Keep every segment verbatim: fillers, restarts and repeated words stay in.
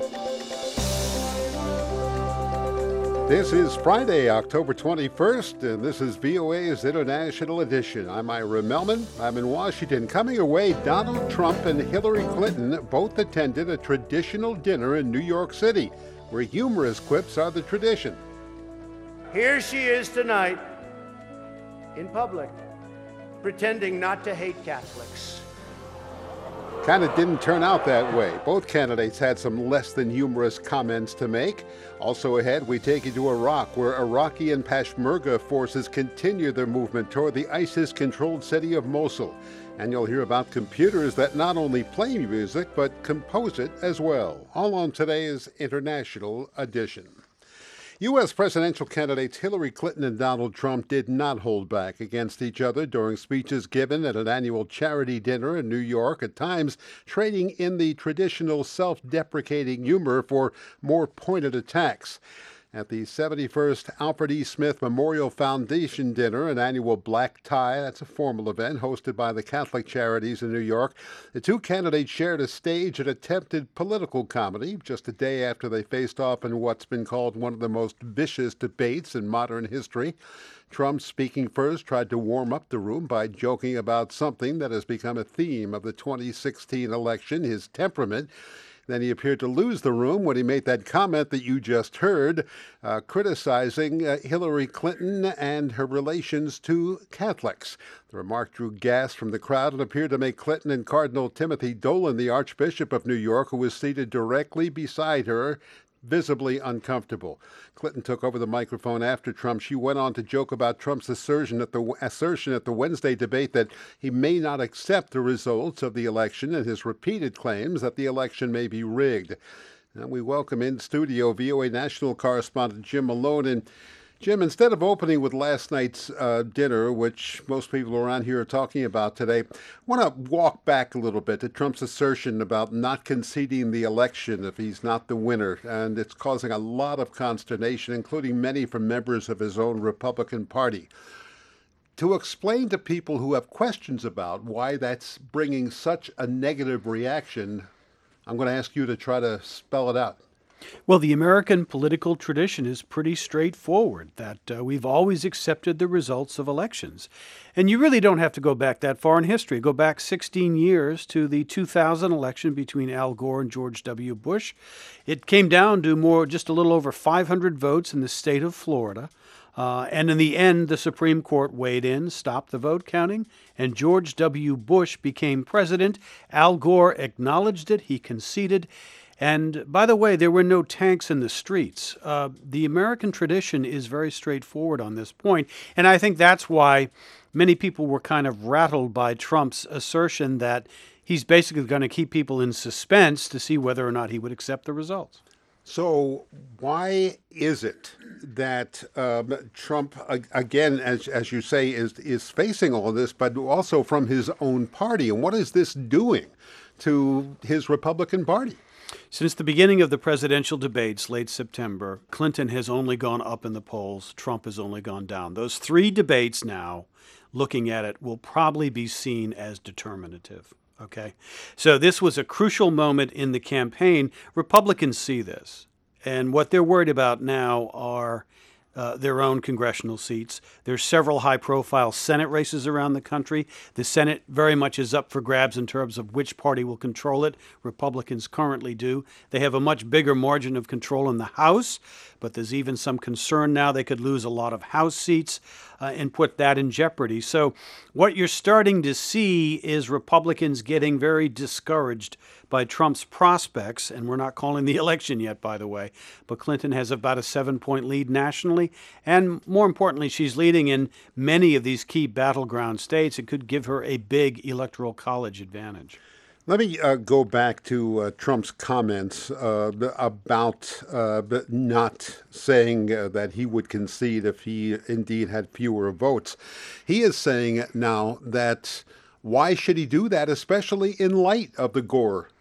This is Friday, October twenty-first, and this is V O A's International Edition. I'm Ira Melman. I'm in Washington. Coming away, Donald Trump and Hillary Clinton both attended a traditional dinner in New York City, where humorous quips are the tradition. Here she is tonight, in public, pretending not to hate Catholics. Kind of didn't turn out that way. Both candidates had some less than humorous comments to make. Also ahead, we take you to Iraq, where Iraqi and Peshmerga forces continue their movement toward the ISIS-controlled city of Mosul. And you'll hear about computers that not only play music, but compose it as well. All on today's International Edition. U S presidential candidates Hillary Clinton and Donald Trump did not hold back against each other during speeches given at an annual charity dinner in New York, at times trading in the traditional self-deprecating humor for more pointed attacks. At the seventy-first Alfred E. Smith Memorial Foundation dinner, an annual black tie, that's a formal event hosted by the Catholic Charities in New York, the two candidates shared a stage and attempted political comedy just a day after they faced off in what's been called one of the most vicious debates in modern history. Trump, speaking first, tried to warm up the room by joking about something that has become a theme of the twenty sixteen election, his temperament. Then he appeared to lose the room when he made that comment that you just heard, uh, criticizing uh, Hillary Clinton and her relations to Catholics. The remark drew gasps from the crowd and appeared to make Clinton and Cardinal Timothy Dolan, the Archbishop of New York, who was seated directly beside her, visibly uncomfortable. Clinton took over the microphone after Trump. She went on to joke about Trump's assertion at the assertion at the Wednesday debate that he may not accept the results of the election and his repeated claims that the election may be rigged. And we welcome in studio V O A national correspondent Jim Malone. And Jim, instead of opening with last night's uh, dinner, which most people around here are talking about today, I want to walk back a little bit to Trump's assertion about not conceding the election if he's not the winner. And it's causing a lot of consternation, including many from members of his own Republican Party. To explain to people who have questions about why that's bringing such a negative reaction, I'm going to ask you to try to spell it out. Well, the American political tradition is pretty straightforward, that uh, we've always accepted the results of elections. And you really don't have to go back that far in history. Go back sixteen years to the two thousand election between Al Gore and George W. Bush. It came down to more, just a little over five hundred votes in the state of Florida. Uh, and in the end, the Supreme Court weighed in, stopped the vote counting, and George W. Bush became president. Al Gore acknowledged it. He conceded. And by the way, there were no tanks in the streets. Uh, the American tradition is very straightforward on this point. And I think that's why many people were kind of rattled by Trump's assertion that he's basically going to keep people in suspense to see whether or not he would accept the results. So why is it that um, Trump, again, as as you say, is is facing all this, but also from his own party? And what is this doing to his Republican Party? Since the beginning of the presidential debates late September, Clinton has only gone up in the polls. Trump has only gone down. Those three debates now, looking at it, will probably be seen as determinative. Okay, so this was a crucial moment in the campaign. Republicans see this, and what they're worried about now are uh, their own congressional seats. There's several high-profile Senate races around the country. The Senate very much is up for grabs in terms of which party will control it. Republicans currently do. They have a much bigger margin of control in the House, but there's even some concern now they could lose a lot of House seats uh, and put that in jeopardy. So what you're starting to see is Republicans getting very discouraged by Trump's prospects, and we're not calling the election yet, by the way, but Clinton has about a seven-point lead nationally, and more importantly, she's leading in many of these key battleground states. It could give her a big electoral college advantage. Let me uh, go back to uh, Trump's comments uh, about uh, not saying uh, that he would concede if he indeed had fewer votes. He is saying now that why should he do that, especially in light of the Gore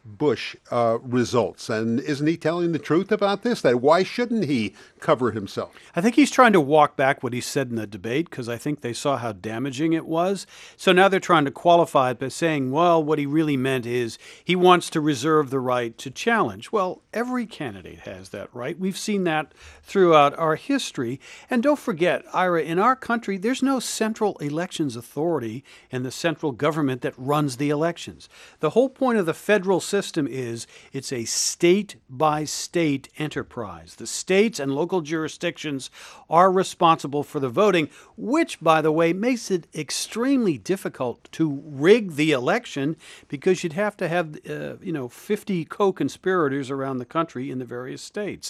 Bush uh, results. And isn't he telling the truth about this? That why shouldn't he cover himself? I think he's trying to walk back what he said in the debate because I think they saw how damaging it was. So now they're trying to qualify it by saying, well, what he really meant is he wants to reserve the right to challenge. Well, every candidate has that right. We've seen that throughout our history. And don't forget, Ira, in our country, there's no central elections authority in the central government that runs the elections. The whole point of the federal system is it's a state-by-state enterprise. The states and local jurisdictions are responsible for the voting, which, by the way, makes it extremely difficult to rig the election because you'd have to have, uh, you know, fifty co-conspirators around the country in the various states.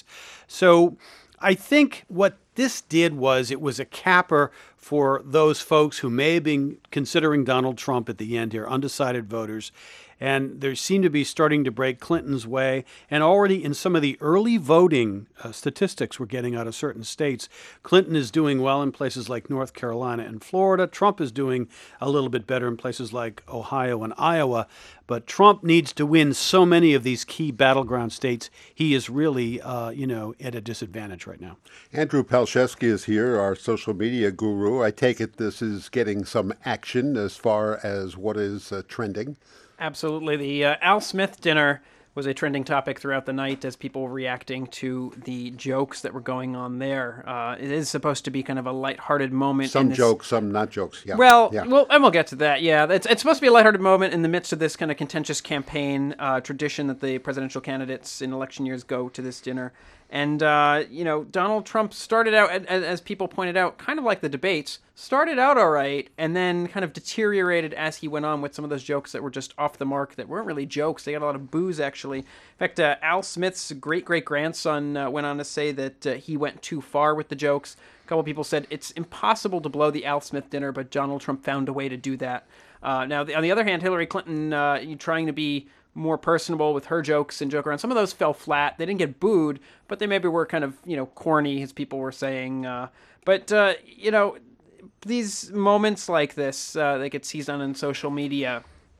So I think what this did was it was a capper for those folks who may have been considering Donald Trump at the end here, undecided voters. And they seem to be starting to break Clinton's way. And already in some of the early voting uh, statistics we're getting out of certain states, Clinton is doing well in places like North Carolina and Florida. Trump is doing a little bit better in places like Ohio and Iowa. But Trump needs to win so many of these key battleground states. He is really, uh, you know, at a disadvantage right now. Andrew Palczewski is here, our social media guru. I take it this is getting some action as far as what is uh, trending. Absolutely. The uh, Al Smith dinner was a trending topic throughout the night as people were reacting to the jokes that were going on there. Uh, it is supposed to be kind of a lighthearted moment. Some in this... jokes, some not jokes. Yeah. Well, yeah. well, and we'll get to that. Yeah, it's, it's supposed to be a lighthearted moment in the midst of this kind of contentious campaign uh, tradition that the presidential candidates in election years go to this dinner. And, uh, you know, Donald Trump started out, as, as people pointed out, kind of like the debates, started out all right, and then kind of deteriorated as he went on with some of those jokes that were just off the mark, that weren't really jokes. They got a lot of boos, actually. In fact, uh, Al Smith's great-great-grandson uh, went on to say that uh, he went too far with the jokes. A couple people said it's impossible to blow the Al Smith dinner, but Donald Trump found a way to do that. Uh, now, the, on the other hand, Hillary Clinton uh, trying to be more personable with her jokes and joke around. Some of those fell flat. They didn't get booed, but they maybe were kind of, you know, corny, as people were saying. Uh, but, uh, you know, these moments like this uh, that get seized on in social media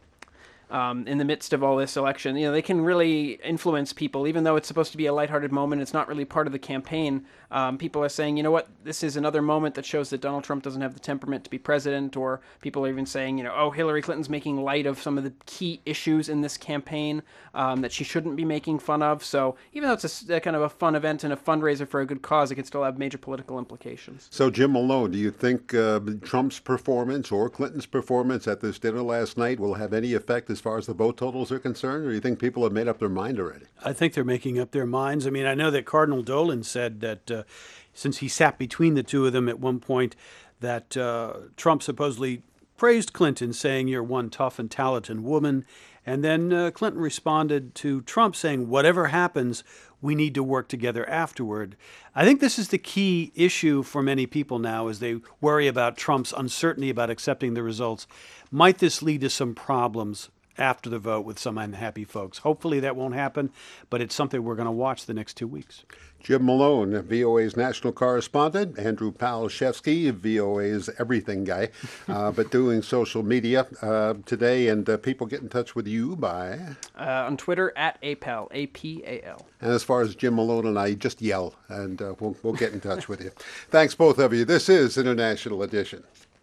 um, in the midst of all this election, you know, they can really influence people. Even though it's supposed to be a lighthearted moment, it's not really part of the campaign. Um, people are saying, you know what, this is another moment that shows that Donald Trump doesn't have the temperament to be president, or people are even saying, you know, oh, Hillary Clinton's making light of some of the key issues in this campaign um, that she shouldn't be making fun of. So even though it's a, a kind of a fun event and a fundraiser for a good cause, it can still have major political implications. So, Jim Malone, do you think uh, Trump's performance or Clinton's performance at this dinner last night will have any effect as far as the vote totals are concerned, or do you think people have made up their mind already? I think they're making up their minds. I mean, I know that Cardinal Dolan said that uh, since he sat between the two of them at one point, that uh, Trump supposedly praised Clinton, saying, "You're one tough and talented woman." And then uh, Clinton responded to Trump saying, "Whatever happens, we need to work together afterward." I think this is the key issue for many people now as they worry about Trump's uncertainty about accepting the results. Might this lead to some problems after the vote with some unhappy folks? Hopefully that won't happen, but it's something we're going to watch the next two weeks. Jim Malone, V O A's national correspondent. Andrew Palczewski, V O A's everything guy, uh, but doing social media uh, today. And uh, people get in touch with you by? Uh, on Twitter, at A P A L, A P A L. And as far as Jim Malone and I, just yell, and uh, we'll, we'll get in touch with you. Thanks, both of you. This is International Edition.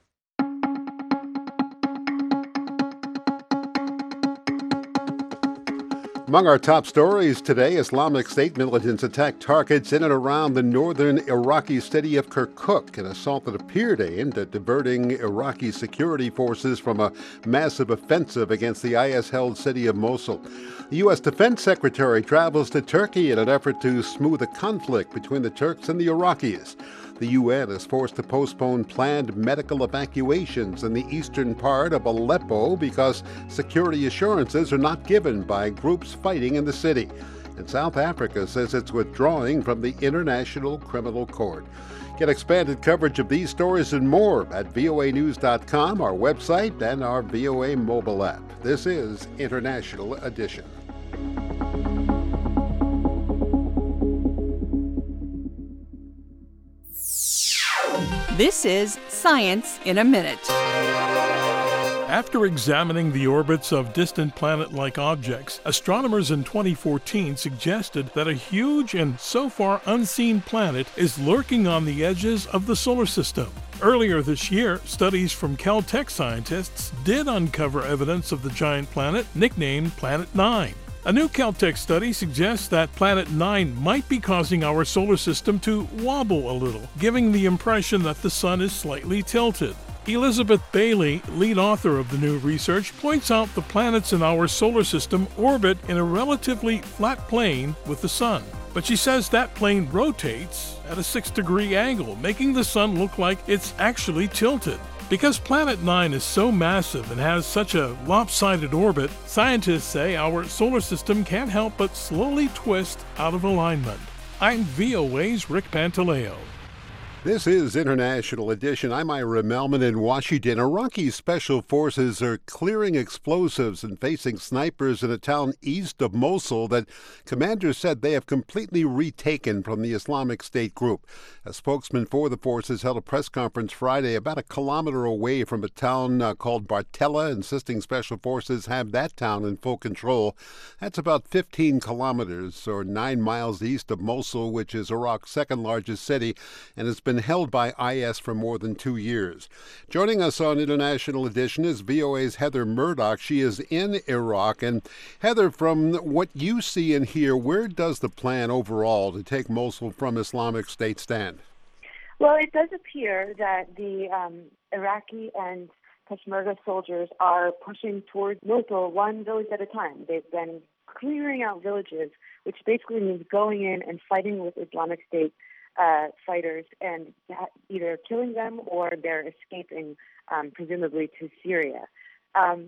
Among our top stories today, Islamic State militants attacked targets in and around the northern Iraqi city of Kirkuk, an assault that appeared aimed at diverting Iraqi security forces from a massive offensive against the I S-held city of Mosul. The U S Defense Secretary travels to Turkey in an effort to smooth a conflict between the Turks and the Iraqis. The U N is forced to postpone planned medical evacuations in the eastern part of Aleppo because security assurances are not given by groups fighting in the city. And South Africa says it's withdrawing from the International Criminal Court. Get expanded coverage of these stories and more at V O A news dot com, our website, and our V O A mobile app. This is International Edition. This is Science in a Minute. After examining the orbits of distant planet-like objects, astronomers in twenty fourteen suggested that a huge and so far unseen planet is lurking on the edges of the solar system. Earlier this year, studies from Caltech scientists did uncover evidence of the giant planet nicknamed Planet Nine. A new Caltech study suggests that Planet Nine might be causing our solar system to wobble a little, giving the impression that the sun is slightly tilted. Elizabeth Bailey, lead author of the new research, points out the planets in our solar system orbit in a relatively flat plane with the sun. But she says that plane rotates at a six-degree angle, making the sun look like it's actually tilted. Because Planet Nine is so massive and has such a lopsided orbit, scientists say our solar system can't help but slowly twist out of alignment. I'm V O A's Rick Pantaleo. This is International Edition. I'm Ira Melman in Washington. Iraqi special forces are clearing explosives and facing snipers in a town east of Mosul that commanders said they have completely retaken from the Islamic State group. A spokesman for the forces held a press conference Friday about a kilometer away from a town uh, called Bartella, insisting special forces have that town in full control. That's about fifteen kilometers or nine miles east of Mosul, which is Iraq's second largest city and has been held by I S for more than two years. Joining us on International Edition is V O A's Heather Murdoch. She is in Iraq. And Heather, from what you see and hear, where does the plan overall to take Mosul from Islamic State stand? Well, it does appear that the um, Iraqi and Peshmerga soldiers are pushing towards Mosul one village at a time. They've been clearing out villages, which basically means going in and fighting with Islamic State Uh, fighters and either killing them or they're escaping, um, presumably to Syria. Um,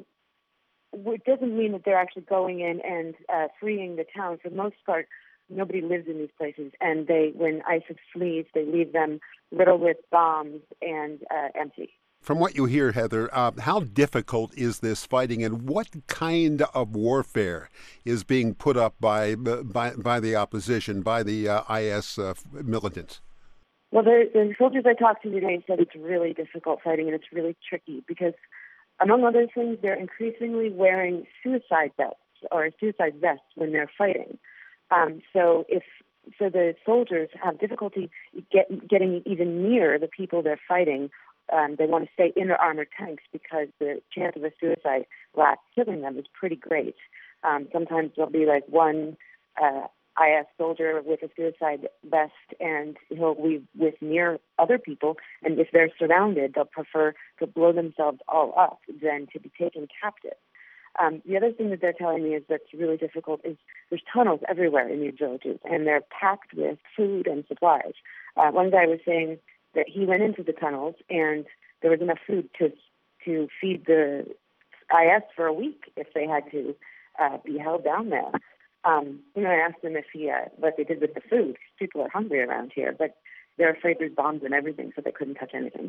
it doesn't mean that they're actually going in and uh, freeing the town. For the most part, nobody lives in these places, and they, when ISIS flees, they leave them riddled with bombs and uh, empty. From what you hear, Heather, uh, how difficult is this fighting, and what kind of warfare is being put up by by, by the opposition, by the uh, I S uh, militants? Well, the, the soldiers I talked to today said it's really difficult fighting, and it's really tricky because, among other things, they're increasingly wearing suicide belts or suicide vests when they're fighting. Um, so if so, the soldiers have difficulty get, getting even near the people they're fighting. Um, they want to stay in their armored tanks because the chance of a suicide blast killing them is pretty great. Um, sometimes there'll be like one uh, I S soldier with a suicide vest, and he'll be with near other people, and if they're surrounded, they'll prefer to blow themselves all up than to be taken captive. Um, the other thing that they're telling me is that's really difficult is there's tunnels everywhere in these villages, and they're packed with food and supplies. Uh, one guy was saying that he went into the tunnels and there was enough food to to feed the I S for a week if they had to uh, be held down there. Um, you know, I asked them if he uh, what they did with the food. People are hungry around here, but they're afraid there's bombs and everything, so they couldn't touch anything.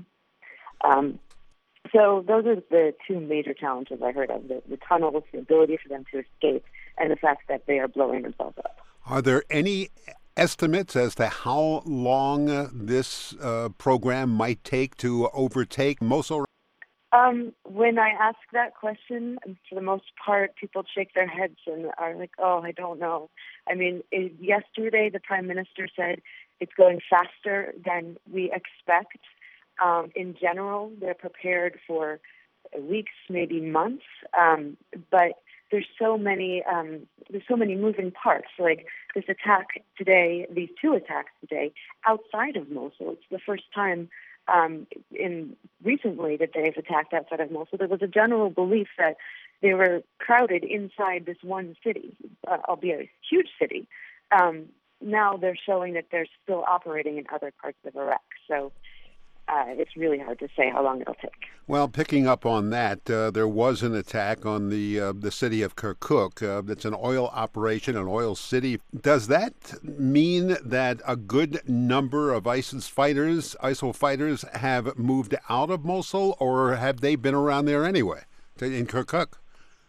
Um, so those are the two major challenges I heard of: the, the tunnels, the ability for them to escape, and the fact that they are blowing themselves up. Are there any estimates as to how long uh, this uh, program might take to overtake Mosul? Um, when I ask that question, for the most part, people shake their heads and are like, oh, I don't know. I mean, it, yesterday the Prime Minister said it's going faster than we expect. Um, in general, they're prepared for weeks, maybe months, um, but there's so many um, there's so many moving parts. Like this attack today, these two attacks today outside of Mosul. It's the first time um, in recently that they've attacked outside of Mosul. There was a general belief that they were crowded inside this one city, uh, albeit a huge city. Um, now they're showing that they're still operating in other parts of Iraq. So Uh, it's really hard to say how long it'll take. Well, picking up on that, uh, there was an attack on the uh, the city of Kirkuk. Uh, that's an oil operation, an oil city. Does that mean that a good number of ISIS fighters, ISIL fighters, have moved out of Mosul, or have they been around there anyway, in Kirkuk?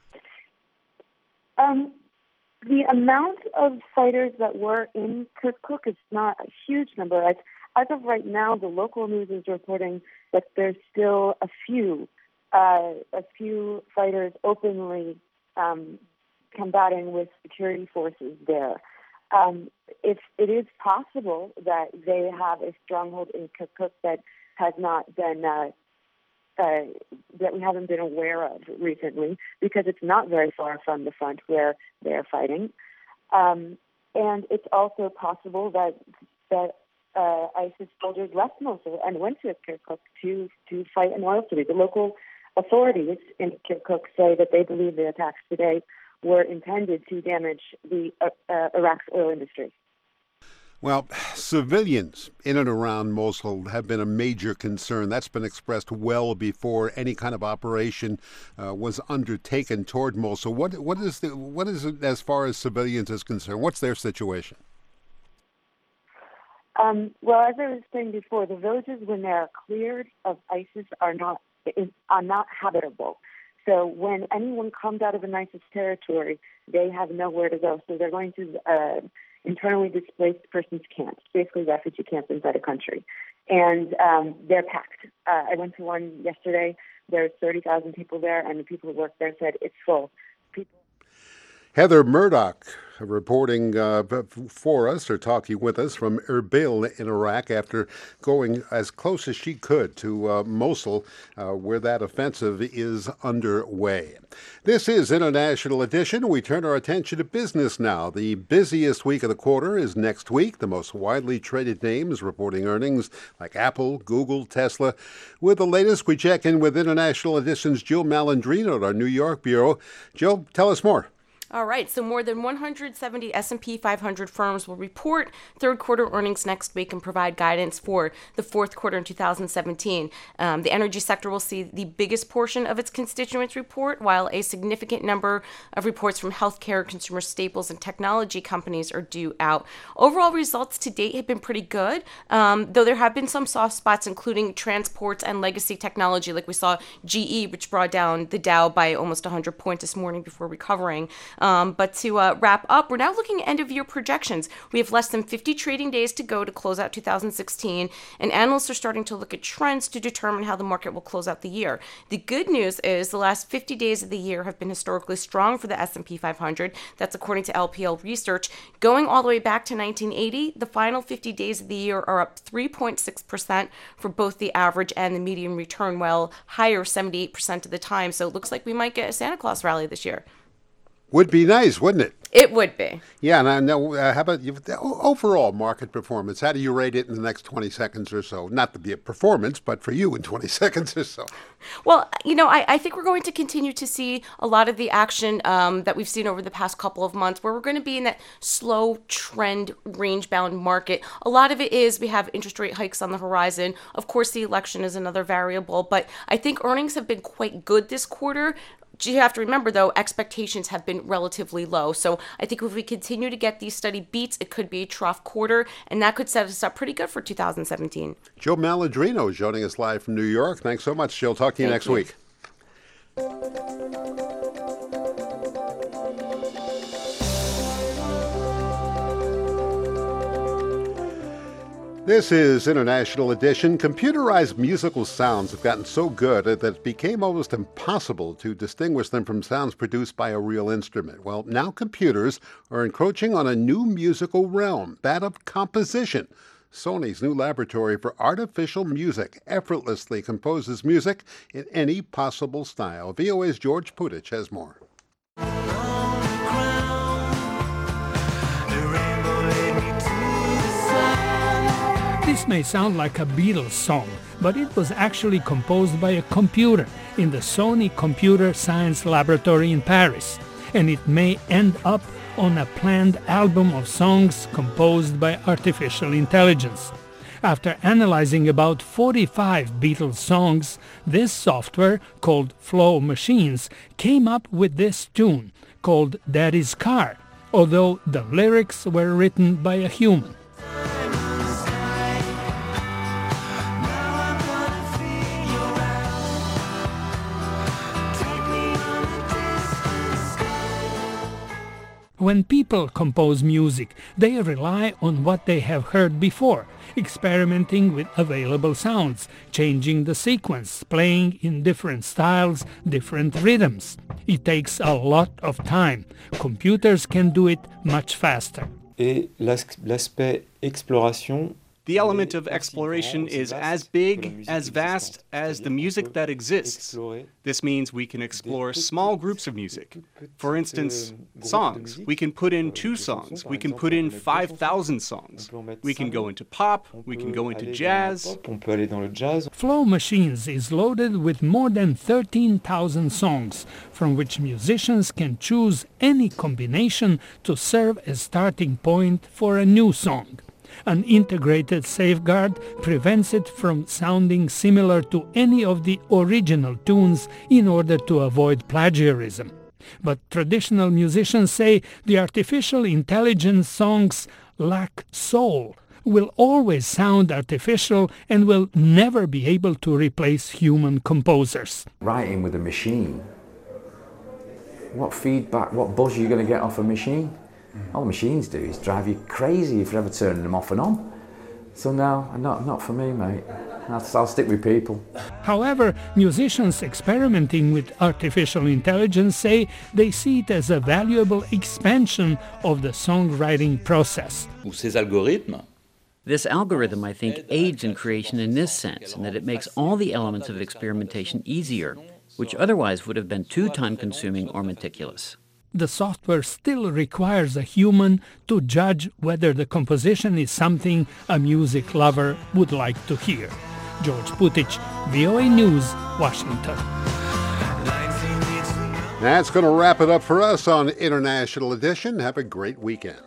Um, the amount of fighters that were in Kirkuk is not a huge number. I, As of right now, the local news is reporting that there's still a few uh, a few fighters openly um, combating with security forces there. Um, if it is possible that they have a stronghold in Kirkuk that has not been uh, uh, that we haven't been aware of recently, because it's not very far from the front where they are fighting, um, and it's also possible that that uh, ISIS soldiers left Mosul and went to Kirkuk to to fight an oil city. The local authorities in Kirkuk say that they believe the attacks today were intended to damage the uh, uh, Iraq's oil industry. Well, civilians in and around Mosul have been a major concern. That's been expressed well before any kind of operation uh, was undertaken toward Mosul. What what is the what is it as far as civilians is concerned? What's their situation? Um, well, as I was saying before, the villages, when they are cleared of ISIS, are not are not habitable. So when anyone comes out of an ISIS territory, they have nowhere to go. So they're going to uh, internally displaced persons camps, basically refugee camps inside a country. And um, they're packed. Uh, I went to one yesterday. There's thirty thousand people there, and the people who work there said it's full. People. Heather Murdoch reporting uh, for us, or talking with us from Erbil in Iraq after going as close as she could to uh, Mosul, uh, where that offensive is underway. This is International Edition. We turn our attention to business now. The busiest week of the quarter is next week. The most widely traded names reporting earnings like Apple, Google, Tesla. With the latest, we check in with International Edition's Jill Malandrino at our New York bureau. Jill, tell us more. All right, so more than one hundred seventy S and P five hundred firms will report third quarter earnings next week and provide guidance for the fourth quarter in two thousand seventeen. Um, the energy sector will see the biggest portion of its constituents report, while a significant number of reports from healthcare, consumer staples, and technology companies are due out. Overall results to date have been pretty good, um, though there have been some soft spots, including transports and legacy technology, like we saw G E, which brought down the Dow by almost one hundred points this morning before recovering. Um, but to uh, wrap up, we're now looking at end-of-year projections. We have less than fifty trading days to go to close out two thousand sixteen, and analysts are starting to look at trends to determine how the market will close out the year. The good news is the last fifty days of the year have been historically strong for the S and P five hundred. That's according to L P L Research. Going all the way back to nineteen eighty, the final fifty days of the year are up three point six percent for both the average and the median return, while higher seventy-eight percent of the time. So it looks like we might get a Santa Claus rally this year. Would be nice, wouldn't it? It would be. Yeah, and I know, uh, how about you, overall market performance? How do you rate it in the next twenty seconds or so? Not to be a performance, but for you in twenty seconds or so. Well, you know, I, I think we're going to continue to see a lot of the action um, that we've seen over the past couple of months, where we're going to be in that slow trend, range-bound market. A lot of it is we have interest rate hikes on the horizon. Of course, the election is another variable, but I think earnings have been quite good this quarter. You have to remember, though, expectations have been relatively low. So I think if we continue to get these steady beats, it could be a trough quarter, and that could set us up pretty good for two thousand seventeen. Jill Malandrino is joining us live from New York. Thanks so much, Jill. Talk to you Thank next you. week. This is International Edition. Computerized musical sounds have gotten so good that it became almost impossible to distinguish them from sounds produced by a real instrument. Well, now computers are encroaching on a new musical realm, that of composition. Sony's new laboratory for artificial music effortlessly composes music in any possible style. V O A's George Putich has more. This may sound like a Beatles song, but it was actually composed by a computer in the Sony Computer Science Laboratory in Paris, and it may end up on a planned album of songs composed by artificial intelligence. After analyzing about forty-five Beatles songs, this software, called Flow Machines, came up with this tune, called Daddy's Car, although the lyrics were written by a human. When people compose music, they rely on what they have heard before, experimenting with available sounds, changing the sequence, playing in different styles, different rhythms. It takes a lot of time. Computers can do it much faster. Et l'aspect exploration. The element of exploration is as big, as vast as the music that exists. This means we can explore small groups of music. For instance, songs. We can put in two songs. We can put in five thousand songs. We can go into pop. We can go into jazz. Flow Machines is loaded with more than thirteen thousand songs, from which musicians can choose any combination to serve as starting point for a new song. An integrated safeguard prevents it from sounding similar to any of the original tunes in order to avoid plagiarism. But traditional musicians say the artificial intelligence songs lack soul, will always sound artificial, and will never be able to replace human composers. Writing with a machine, what feedback, what buzz are you going to get off a machine? All the machines do is drive you crazy if you're ever turning them off and on. So no, not, not for me, mate. I'll, I'll stick with people. However, musicians experimenting with artificial intelligence say they see it as a valuable expansion of the songwriting process. Ces algorithmes. This algorithm, I think, aids in creation in this sense, in that it makes all the elements of experimentation easier, which otherwise would have been too time-consuming or meticulous. The software still requires a human to judge whether the composition is something a music lover would like to hear. George Putic, V O A News, Washington. That's going to wrap it up for us on International Edition. Have a great weekend.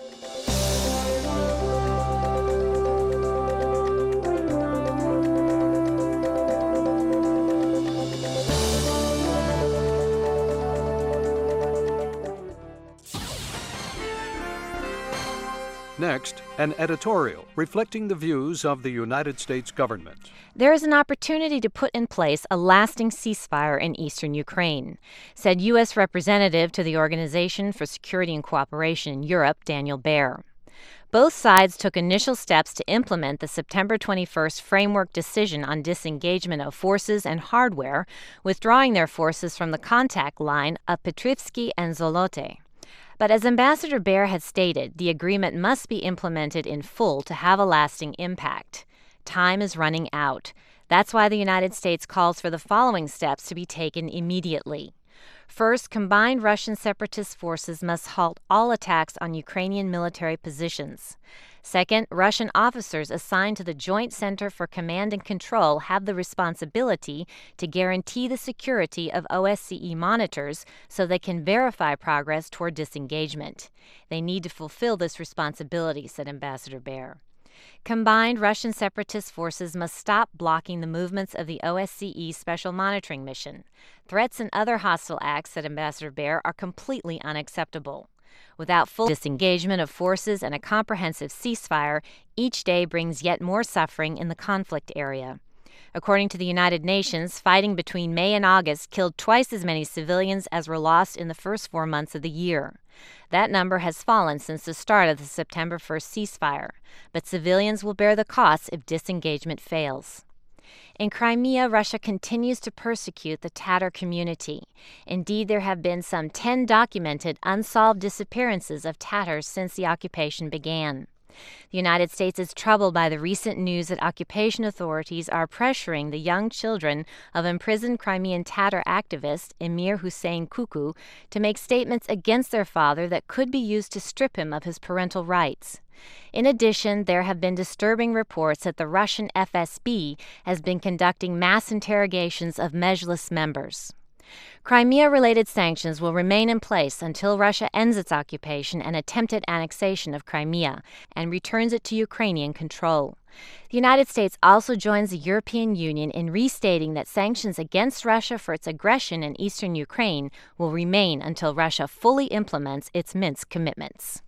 Next, an editorial reflecting the views of the United States government. There is an opportunity to put in place a lasting ceasefire in eastern Ukraine, said U S Representative to the Organization for Security and Cooperation in Europe, Daniel Baer. Both sides took initial steps to implement the September twenty-first framework decision on disengagement of forces and hardware, withdrawing their forces from the contact line of Petrivsky and Zolote. But as Ambassador Baer had stated, the agreement must be implemented in full to have a lasting impact. Time is running out. That's why the United States calls for the following steps to be taken immediately. First, combined Russian separatist forces must halt all attacks on Ukrainian military positions. Second, Russian officers assigned to the Joint Center for Command and Control have the responsibility to guarantee the security of O S C E monitors so they can verify progress toward disengagement. They need to fulfill this responsibility, said Ambassador Baer. Combined Russian separatist forces must stop blocking the movements of the O S C E Special Monitoring Mission. Threats and other hostile acts, said Ambassador Baer, are completely unacceptable. Without full disengagement of forces and a comprehensive ceasefire, each day brings yet more suffering in the conflict area. According to the United Nations, fighting between May and August killed twice as many civilians as were lost in the first four months of the year. That number has fallen since the start of the September first ceasefire, but civilians will bear the costs if disengagement fails. In Crimea, Russia continues to persecute the Tatar community. Indeed, there have been some ten documented unsolved disappearances of Tatars since the occupation began. The United States is troubled by the recent news that occupation authorities are pressuring the young children of imprisoned Crimean Tatar activist Emir Hussein Kuku to make statements against their father that could be used to strip him of his parental rights. In addition, there have been disturbing reports that the Russian F S B has been conducting mass interrogations of Mejlis members. Crimea-related sanctions will remain in place until Russia ends its occupation and attempted annexation of Crimea and returns it to Ukrainian control. The United States also joins the European Union in restating that sanctions against Russia for its aggression in eastern Ukraine will remain until Russia fully implements its Minsk commitments.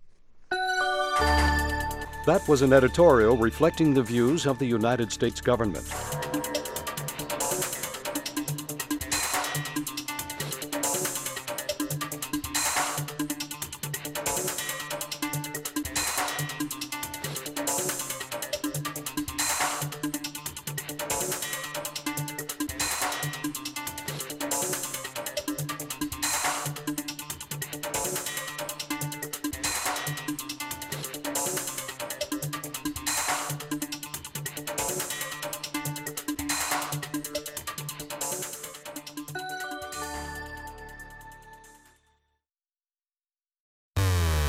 That was an editorial reflecting the views of the United States government.